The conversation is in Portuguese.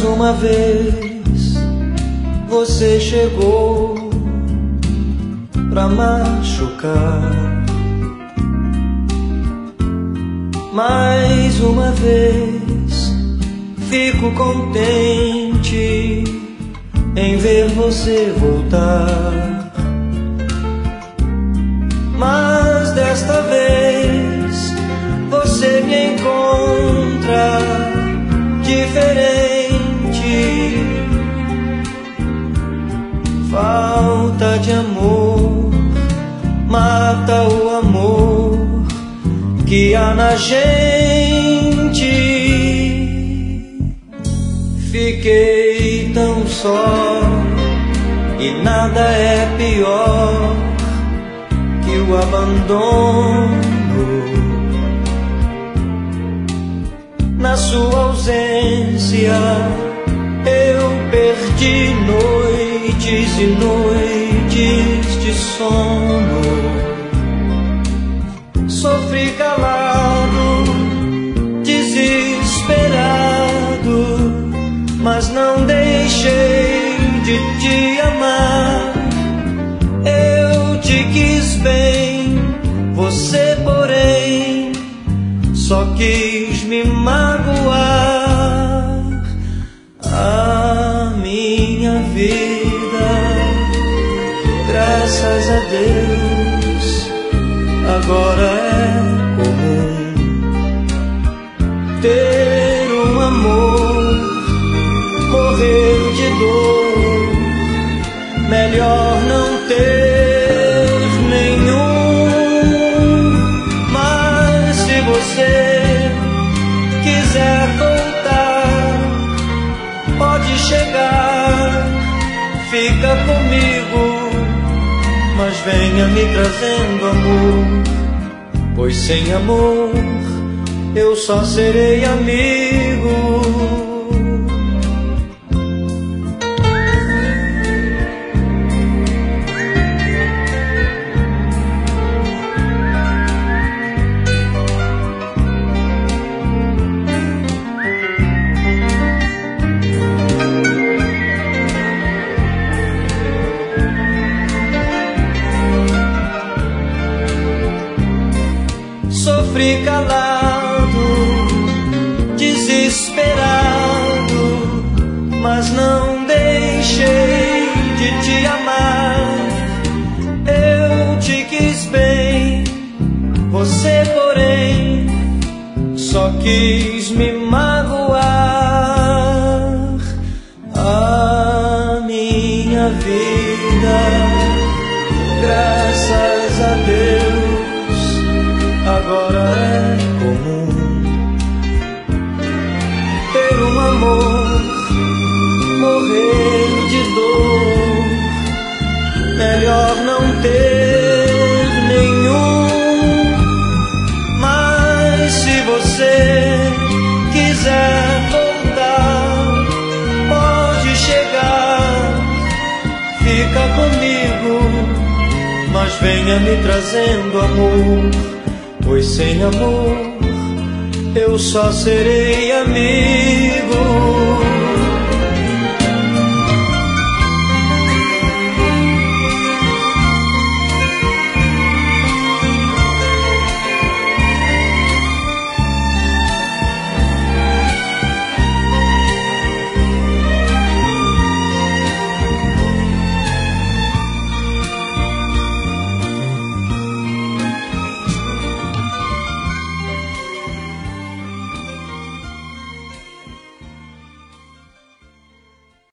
uma vez você chegou pra machucar. Mais uma vez fico contente em ver você voltar. Mas desta vez você me encontra diferente. Falta de amor mata o amor que há na gente. Fiquei tão só e nada é pior que o abandono. Na sua ausência eu perdi noites e noites de sono. Sofri calado, desesperado, mas não deixei de te amar. Eu te quis bem, você porém só quis me magoar. A minha vida, graças a Deus, agora é comum ter um amor, morrer de dor, melhor não ter nenhum. Mas se você quiser voltar, pode chegar, fica comigo, mas venha me trazendo amor, pois sem amor eu só serei amigo. Sofri calado, desesperado, mas não deixei de te amar. Eu te quis bem, você porém só quis me magoar. A minha vida, graças a Deus, agora é comum ter um amor, morrer de dor, melhor não ter nenhum. Mas se você quiser voltar, pode chegar, fica comigo, mas venha me trazendo amor, pois sem amor eu só serei amigo.